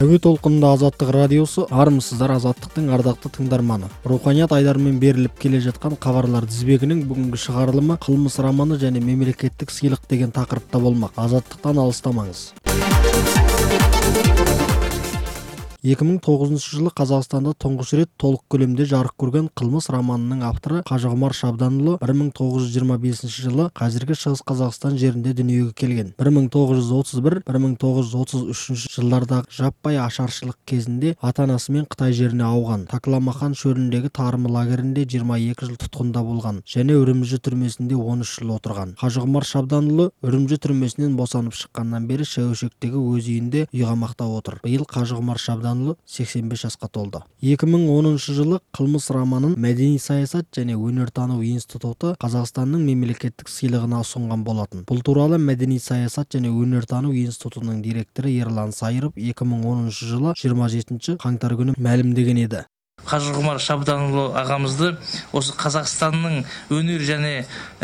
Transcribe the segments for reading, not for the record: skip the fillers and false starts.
Әуе толқынында Азаттық радиосы, армысыздар Азаттықтың ардақты тыңдарманы. Руханият айдарымен беріліп келе жатқан хабарлар тізбегінің бүгінгі шығарылымы қылмыс романы және мемлекеттік сыйлық деген тақырыпта болмақ. Азаттықтан алыстамаңыз. 2009 жылы Қазақстанда тұңғыш рет толық көлемде жарық көрген қылмыс романының авторы Қажығұмар Шабданұлы 1925 жылы қазіргі Шығыс Қазақстан жерінде дүниеге келген. 1931-1933 жылдардағы жаппай ашаршылық кезінде ата-анасымен Қытай жеріне ауған. Такламахан шөліндегі тарымы лагерінде 22 жыл тұтқында болған және Үрімжі түрмесінде 13 жыл отырған. Қажығұмар Шабданұлы Үрімжі түрмесінен босанып шыққаннан бері Шәуешектегі өз үйінде үйғамақта отыр. Биыл Қажығұмар Шабданұлы 85 жасқа толды. 2010 жылы қылмыс романын Мәдени саясат және өнертану институты Қазақстанның мемлекеттік сыйлығына ұсынған болатын. Бұл туралы Мәдени саясат және өнертану институтының директоры Ерлан Сайыров 2010 жылы 27 қаңтар күні мәлімдеген еді. Қажығұмар Шабданұлы ағамызды осы Қазақстанның өнер және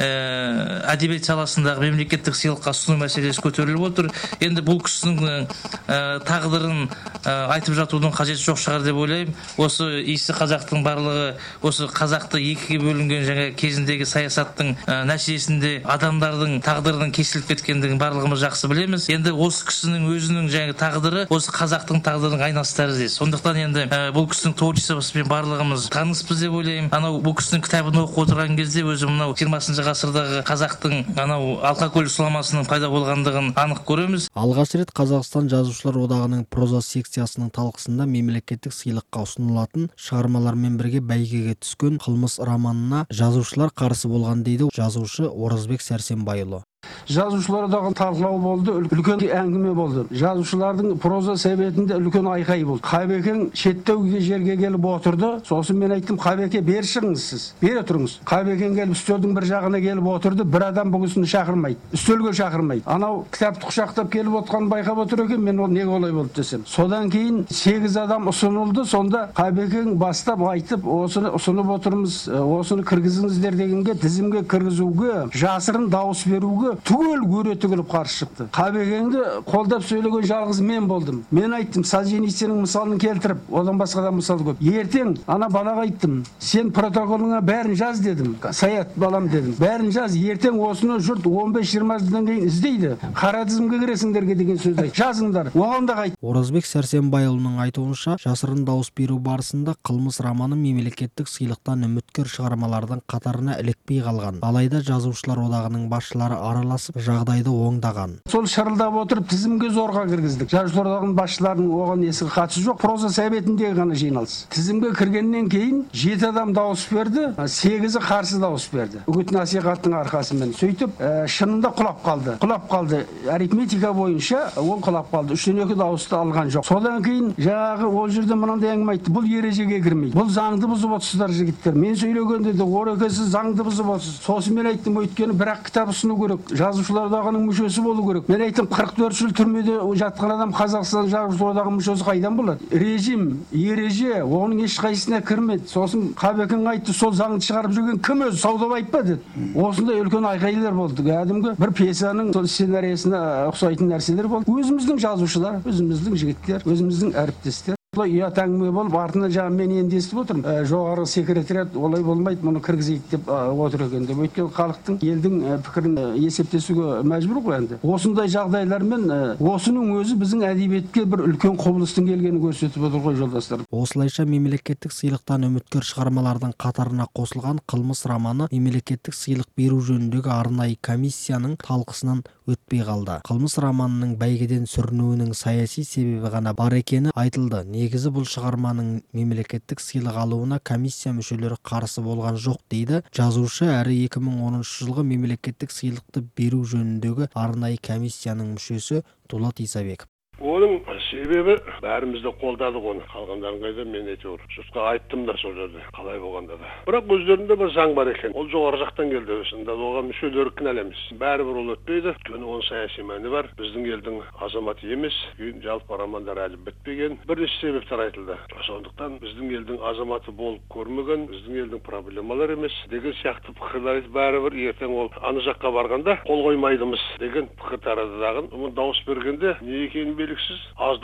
әдебиет саласындағы мемлекеттік сыйлыққа ұсыну мәселесі көтеріліп отыр. Енді бұл кісінің тағдырын айтып жатудың қажеті жоқ шығар деп ойлаймын. Осы иісі қазақтың барлығы, осы қазақты екіге бөлінген жаңа кезіндегі саясаттың нәтижесінде адамдардың тағдырының кесіліп кеткендігін барлығымыз жақсы білеміз. Енді осы кісінің өзінің жаңа тағдыры осы қазақтың тағдырының айнасы тәрізді. Сондықтан енді бұл кісінің творчествосы мен барлығымыз таныспыз деп ойлаймын. Анау бұл кісінің кітабын оқып отырған кезде өзі мынау 20 ғасырдағы қазақтың анау Алқакөл сұламасының пайда болғандығын анық көреміз. Алғаш рет Қазақстан Жазушылар одағының проза секциясының талқысында мемлекеттік сыйлыққа ұсынылатын шығармалармен бірге бәйгеге түскен қылмыс романына жазушылар қарсы болған дейді жазушы Оразбек Сәрсенбайұлы. Жазушылар одағы талқылау болды, үлкен әңгіме болды. Жазушылардың проза сәбетінде үлкен айқай болды. Қайбекең шеттеуге жерге келіп отырды. Сосын мен айттым, Қайбеке бер шығыңыз сіз, бере тұрыңыз. Қайбекең келіп үстелдің бір жағына келіп отырды. Бір адам бұл кісіні шақырмайды, үстелге шақырмайды. Анау кітапты құшақтап келіп отқанын байқап отыр екен, мен ол неге олай болды десем. Содан кейін 8 адам ұсынылды. Сонда Қайбекең бастап айтып, осыны ұсынып отырмыз, осыны кіргізіңіздер дегенге, тізімге кіргізуге, жасырын дауыс беруге түгел көре түгіліп қарсы шықты. Қайбекеңді қолдап сөйлеген жалғыз мен болдым. Мен айттым, Солженициннің мысалын келтіріп, одан басқадан мысал көп. Ертең ана балаға айттым, сен протоколыңа бәрін жаз дедім. Саят балам дедім. Бәрін жаз, ертең осыны жұрт 15-20 жылдан кейін іздейді. Қара тізімге кіресіңдерге деген сөз айт. Жазыңдар. Оған да айт. Оразбек Сәрсенбайұлының айтуынша, жасырын дауыс беру барысында қылмыс романы мемлекеттік сыйлықтан үміткер шығармалардың қатарына ілікпей қалған. Алайда жазушылар одағының басшылары араласып жағдайды оңдаған. Сол шырылдап отырып тізімге зорға кіргіздік. Жазушылар одағының басшыларының оған есі қатысы жоқ. Проза сәбетіндегі ғана жиналыс. Тізімге кіргеннен кейін 7 адам дауыс берді, 8-і қарсы дауыс берді. Үгіт насихаттың арқасымен. Сөйтіп, шынында құлап қалды. Арифметика бойынша ол құлап қалды. 3-2 дауысты алған жоқ. Содан кейін жаңағы ол жерде мынандай әңгіме айтты. Бұл ережеге кірмейді. Бұл заңды бұзып отырсыздар жігіттер. Мен сөйлегенде де орекесі заңды бұзып отырсыз. Сосын мен айттым, өйткені бірақ кітап ұсыну керек. Жазушылар одағының мүшесі болу керек. Мен айттым, 44 жыл түрмеде жатқан адам Қазақстан Жазушылар одағының мүшесі қайдан болады? Режим, ереже, оның ешқайсысына кірмеді. Сосын Қайбекең айтты, сол заңды шығарып жүрген кім өзі? Саудабаев па деді. Осындай үлкен айқайлар болды. Кәдімгі бір пьесаның сценарийсіне ұқсайтын нәрселер болды. Өзіміздің жазушылар, өзіміздің жігіттер, өзіміздің әріптестер. Ұят әңгіме болып, артынан жаңа мен енді естіп отырмын. Жоғары секретариат олай болмайды, мұны кіргізейік деп отыр екен деп. Өйткені халықтың, елдің пікірін есептесуге мәжбүр ғой енді. Осындай жағдайлармен осының өзі біздің әдебиетке бір үлкен құбылыстың келгенін көрсетіп отыр ғой жолдастар. Осылайша мемлекеттік сыйлықтан үміткер шығармалардың қатарына қосылған қылмыс романы мемлекеттік сыйлық беру жөніндегі арнайы комиссияның талқысынан өтпей қалды. Қылмыс романының бәйгеден сүрінуінің саяси себебі ғана бар екені айтылды. Негізі бұл шығарманың мемлекеттік сыйлық алуына комиссия мүшелері қарсы болған жоқ дейді жазушы әрі 2010 жылғы мемлекеттік сыйлықты беру жөніндегі арнайы комиссияның мүшесі Дулат Исабеков. Оның себебі бәрімізді қолдадық оны. Қалғандарын қайда мен әйтеуір жұртқа айттым да сол жерде, қалай болғанда да. Бірақ өздерінде бір заң бар екен. Ол жоғары жақтан келді. Осында оған мүшелері кінәлеміз. Бәрібір ол өтпейді. Өйткені оның саяси мәні бар. Біздің елдің азаматы емес. Жалпы романдар әлі бітпеген. Бірнеше себептер айтылды. Сондықтан біздің елдің азаматы болып көрмеген, біздің елдің проблемалар емес деген сияқты пікірлер бәрібір ертең ол аны жаққа барғанда қол қоймайдымыз деген пікір таратады. Оны дауыс бергенде не екенін белгісіз, аз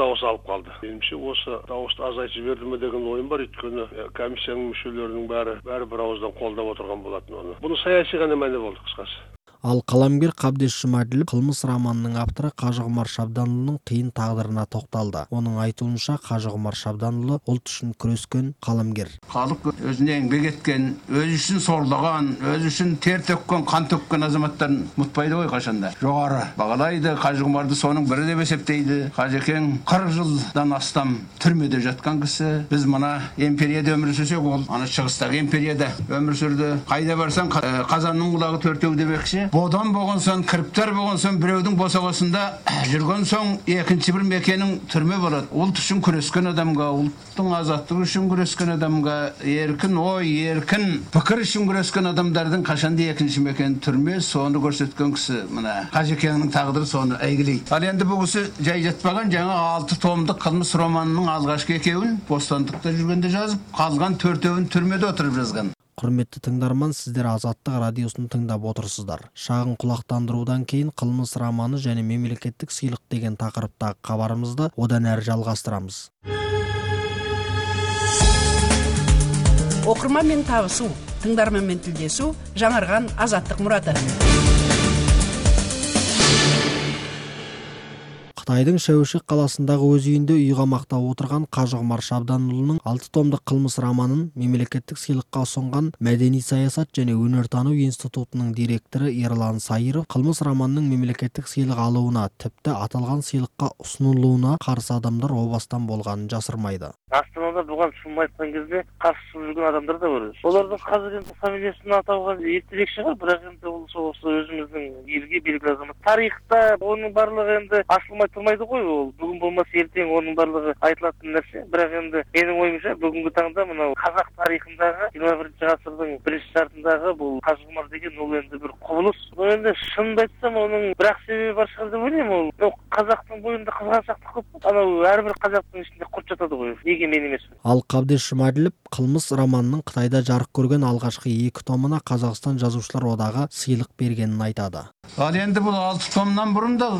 дауыс алып қалды. Меніңше осы дауысты азайтып жіберді ме деген ойым бар. Өйткені комиссияның мүшелерінің бәрі бір ауыздан қолдап отырған болатын оны. Бұны саяси ғана мәні болды қысқасы. Ал қаламгер Қабдеш Жұмаділов қылмыс романының авторы Қажығұмар Шабданұлының қиын тағдырына тоқталды. Оның айтуынша Қажығұмар Шабданұлы ұлт үшін күрескен қаламгер. Халық өзіне еңбек еткен, өзі үшін сорлаған, өзі үшін тер төккен, қан төккен азаматтарын ұмытпайды ғой қашанда. Жоғары бағалайды, Қажығұмарды соның бірі деп есептейді. Қажекең 40 жылдан астам түрмеде жатқан кісі. Біз мына империяда өмір сүрсек, ол ана шығыстағы империяда өмір сүрді. Қайда барсаң қазанның құлағы төртеу демекші. Бодан болған соң, кіріптер болған соң, біреудің босағасында жүрген соң, екінші бір мекенің түрме болады. Ұлт үшін күрескен адамға, ұлттың азаттығы үшін күрескен адамға, еркін ой, еркін пікір үшін күрескен адамдардың қашанда екінші мекен түрме, соны көрсеткен кісі. Мына Қажекеңнің тағдыры соны әйгілейді. Ал енді бұл кісі жай жатпаған, жаңа 6 томдық қылмыс романының алғашқы екеуін бостандықта жүргенде жазып, қалған 4-еуін түрмеде отырып жазған. Құрметті тыңдарман, сіздер Азаттық радиосын тыңдап отырсыздар. Шағын құлақтандырудан кейін қылмыс романы және мемлекеттік сыйлық деген тақырыптағы хабарымызды одан әрі жалғастырамыз. Оқырманмен табысу, тыңдарманмен тілдесу жаңарған Азаттық мұраты. Қытайдың Шәуешек қаласындағы өз үйінде үйғамақта отырған Қажығұмар Шабданұлының 6 томдық қылмыс романын мемлекеттік сыйлыққа ұсынған Мәдени саясат және өнертану институтының директоры Ерлан Сайыров қылмыс романның мемлекеттік сыйлық алуына, тіпті аталған сыйлыққа ұсынылуына қарсы адамдар о бастан болғанын жасырмайды. Астанада бұған шын айтқан кезде қарсы жүрген адамдар да бар. Олардың қазір енді фамилиясын атауға ертерек шығар, бірақ енді ол осы өзіміздің елге белгілі азамат. Тарихта оның барлығы енді ашылмай тұрмайды ғой, ол бүгін болмаса ертең оның барлығы айтылатын нәрсе. Бірақ енді менің ойымша бүгінгі таңда мынау қазақ тарихындағы 21-ші ғасырдың бірінші жартысындағы бұл Қажығұмар деген ол енді бір құбылыс. Бұл енді шынымды айтсам оның бір-ақ себебі бар шығар деп ойлаймын. Ол қазақтың бойында қызғаншақтық көп. Анау әрбір қазақтың ішінде құрт жатады ғой. Неге мен емес? Ал Қабдеш Жұмаділов қылмыс романының Қытайда жарық көрген алғашқы 2 томына Қазақстан Жазушылар одағы сыйлық бергенін айтады. Ал енді бұл 6 томнан бұрын да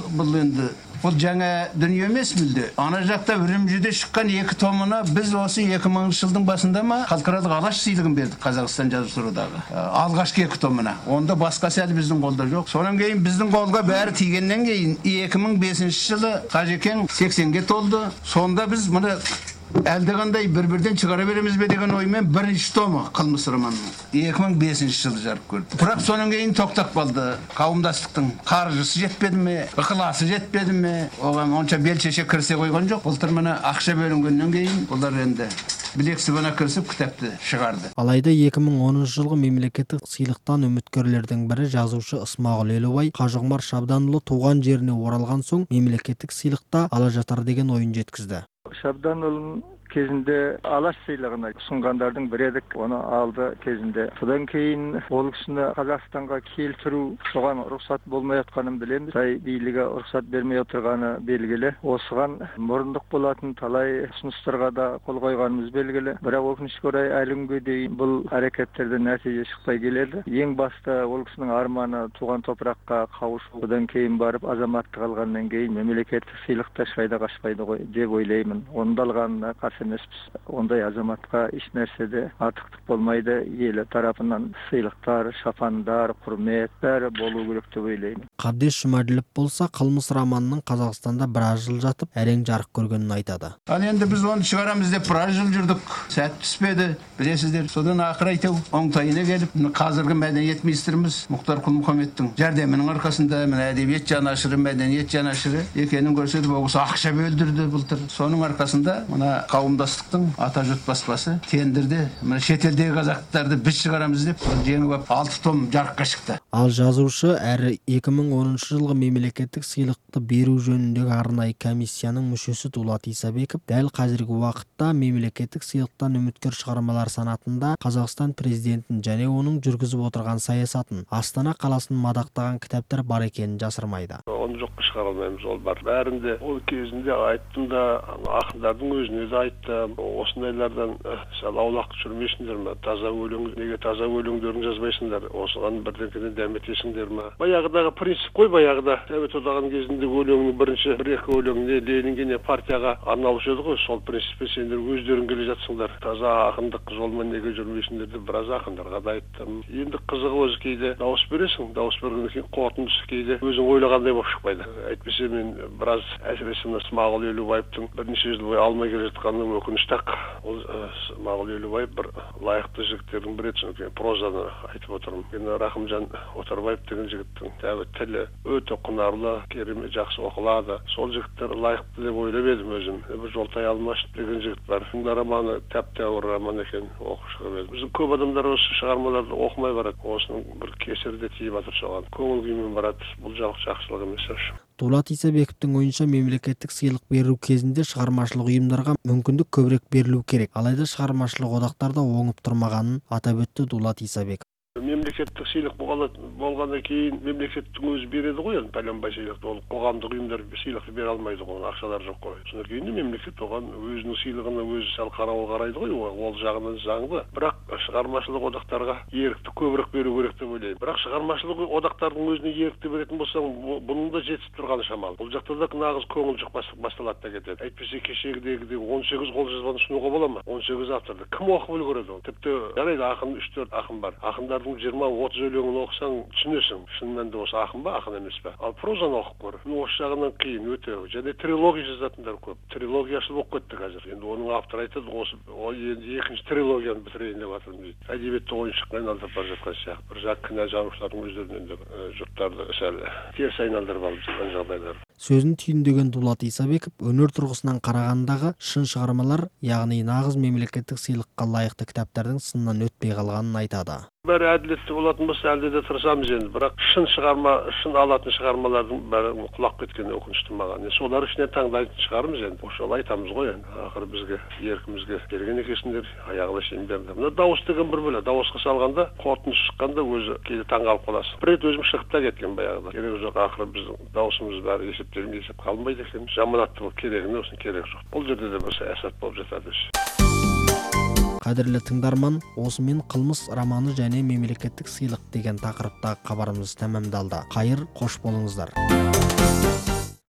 бұл жаңа дүние емес мүлде. Ана жақта Үрімжіде шыққан 2 томына біз осы 2000 жылдың басында ма халықаралық алаш сыйлығын бердік Қазақстан Жазушылар одағы. Алғашқы 2 томына. Онда басқасы әлі біздің қолда жоқ. Сонан кейін біздің қолға бәрі тигеннен кейін 2005 жылы Қажекең 80-ге толды. Сонда біз мұны әлдеқандай бір-бірден шығара береміз бе деген оймен 1-ші томы қылмыс романының 2005 жылы жарық көрді. Бірақ сонан кейін тоқтап қалды. Қауымдастықтың қаржысы жетпеді ме, ықыласы жетпеді ме, оған онша бел шеше кірісе қойған жоқ. Былтыр мына ақша бөлінгеннен кейін олар енді білек сыбана кірісіп кітапты шығарды. Алайда 2010 жылғы мемлекеттік сыйлықтан үміткерлердің бірі жазушы Ысмағұл Елубай Қажығұмар Шабданұлы туған жеріне оралған соң мемлекеттік сыйлықта ала жатар деген ойын жеткізді. Шабданұлының кезінде алаш сыйлығына ұсынғандардың бірі едік, оны алды кезінде. Содан кейін ол кісіні Қазақстанға келтіру соған рұқсат болмай жатқанын білеміз. Қытай билігі рұқсат бермей отырғаны белгілі. Осыған мұрындық болатын талай ұсыныстарға да қол қойғанымыз белгілі. Бірақ өкінішке орай әлі күнге дейін бұл әрекеттерден нәтиже шықпай келеді. Ең басты ол кісінің арманы туған топыраққа қауышу. Содан кейін барып азаматтық алғаннан кейін мемлекеттік сыйлықта ешқайда қашпайды ғой деп ойлаймын. Онда алғанына қарсы емеспіз. Ондай азаматқа еш нәрседе артықтық болмайды. Елі тарапынан сыйлықтар, шапандар, құрмет бәрі болу керек деп ойлаймын. Қабдеш Жұмаділов болса қылмыс романының Қазақстанда біраз жыл жатып, әрең жарық көргенін айтады. Ал енді біз оны шығарамыз деп біраз жыл жүрдік. Сәт түспеді, білесіздер. Содан ақыр айтау оңтайына келіп, қазіргі мәдениет министріміз Мұхтар Құл-Мұхаммедтің жәрдемінің арқасында мына әдебиет жанашыры, мәдениет жанашыры екенін көрсетіп, ол ақша бөлдірді былтыр. Соның арқасында мына қауымдастықтың Атажұрт баспасы тендерде мына шетелдегі қазақтарды біз шығарамыз деп жеңіп алып 6 том жарыққа шықты. Ал жазушы әрі 2010 жылғы мемлекеттік сыйлықты беру жөніндегі арнайы комиссияның мүшесі Дулат Исабеков дәл қазіргі уақытта мемлекеттік сыйлықтан үміткер шығармалар санатында Қазақстан президентін және оның жүргізіп отырған саясатын, Астана қаласын мадақтаған кітаптар бар екенін жасырмайды. оны жоққа шығара алмаймыз, ол бар. Бәрінде ол кезінде айттым да, ақындардың өзіне де айттым, осындайлардан сәл аулақ жүрмейсіңдер ме? Таза өлең, неге таза өлеңдерін жазбайсыңдар? Осыған бірдеңкеден дәметесіңдер ме? Баяғыдағы принцип қой, баяғыда Совет одағының кезінде өлеңнің бірінші бір-екі өлеңіне Ленинге не партияға арналушы еді ғой. Сол принциппен сендер өздерің келе жатсыңдар. Таза ақындық жолмен неге жүрмейсіңдер деп біраз ақындарға да айттым. Енді қызығы өзі кейде дауыс бересің, дауыс бергеннен кейін қорытындысы кейде өзің ойлағандай болып шықпайды. Әйтпесе мен біраз әсіресе мына Смағұл Елубаевтың бірнеше жыл бойы алмай келе жатқанына өкінішті ақ. Ол Смағұл Елубаев бір лайықты жігіттердің бірі еді, прозаны айтып отырмын. Енді Рахымжан Отарбаев деген жігіттің тілі өте құнарлы, керемет, жақсы оқылады. Сол жігіттер лайықты деп ойлап едім өзім. Бір Жолтай Алмашев деген жігіт бар. Бұның романы тәп-тәуір роман екен, оқып шығып едім. Біздің көп адамдар осы шығармаларды оқымай барады. Осының бір кесірі де тиіп жатыр соған. Көңіл күймен барады. Бұл жақсылық емес. Дулат Исабековтің ойынша мемлекеттік сыйлық беру кезінде шығармашылық ұйымдарға мүмкіндік көбірек берілу керек. Алайда шығармашылық одақтарда оңып тұрмағанын атап өтті Дулат Исабеков. Мемлекеттік сыйлық болғаннан кейін мемлекеттің өзі береді ғой, енді пәленбай сыйлықты. Ол қоғамдық ұйымдар сыйлықты бере алмайды ғой, ақшалар жоқ қой. Содан кейін мемлекет оған өзінің сыйлығына өзі сәл қарайды ғой, ол жағынан заңды. Бірақ шығармашылық одақтарға ерікті көбірек беру керек деп ойлаймын. Бірақ шығармашылық одақтардың өзіне ерікті беретін болсаң, бұның да жетіп тұрғаны шамалы. Бұл жақта да нағыз көңіл жоқ басталады да кетеді. Әйтпесе кешегідегідей 18 қолжазбаны ұсынуға бола ма? 18 авторды кім оқып үлгереді ол? Тіпті жарайды, ақын 3-4 ақын бар. Ақындар 20-30 өлеңін оқысаң түсінесің, шынымен де осы ақын ба, ақын емес пе? Ал прозаны оқып көр. Осы жағынан қиын өте. Және трилогия жазатындар көп. Трилогиясы болып кетті қазір. Енді оның авторы айтады, осы енді екінші трилогияны бітірейін деп жатырмын дейді. Әдебиетті ойыншыққа айналдырып бара жатқан сияқты. Bir жақ кінә жазушылардың өздерінен де жұрттарды сәл теріс айналдырып алып жатқан жағдайлар. Сөзін түйіндеген Дулат Исабеков өнер тұрғысынан қарағандағы шын шығармалар, яғни нағыз мемлекеттік сыйлыққа лайықты кітаптардың сыннан өтпей қалғанын айтады. Бәрі әділетті болатын болса, әлде де тырысамыз енді. Бірақ шын алатын шығармалардың бәрі құлап кеткен өкінішті маған. Солар ішінен таңдайтын шығармыз енді. Осылай айтамыз ғой енді. Ақыры бізге, еркімізге берген екенсіңдер, аяғына шейін берді. Мына дауыс деген бір бөлек. Дауысқа салғанда, қорытындысы шыққанда өзі кейде таңғалып қаласың. Бір рет өзім шығып та кеткен баяғыда. Керек жоқ, ақыры біздің дауысымыз бәрі есеп қалмайды екен. Жаманатты бұл керегіне осының керек жоқ. Бұл жерде де бір саясат болып жатады. Қадірлі тыңдарман, осымен қылмыс романы және мемлекеттік сыйлық деген тақырыптағы хабарымыз тәмамдалды. Қайыр, қош болыңыздар.